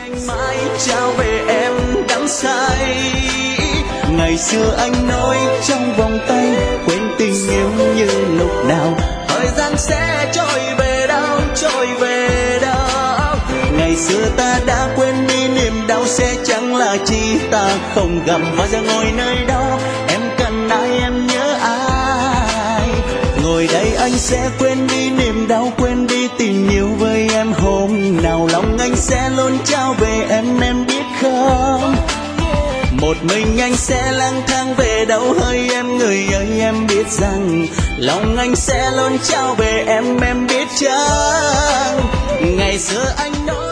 anh mãi trao về em đắm say. Ngày xưa anh nói trong vòng tay quên tình yêu như lúc nào, thời gian sẽ trôi về đâu, trôi về đâu. Ngày xưa ta đã quên đi niềm đau sẽ chẳng là chi, ta không gặp mà giờ ngồi nơi đó. Em cần ai, em nhớ ai, ngồi đây anh sẽ quên đi niềm đau, quên đi tình yêu với em. Hôm nào lòng anh sẽ luôn trao về em biết không? Một mình anh sẽ lang thang về đâu hỡi em, người ơi em biết rằng lòng anh sẽ luôn trao về em biết chăng? Ngày xưa anh nói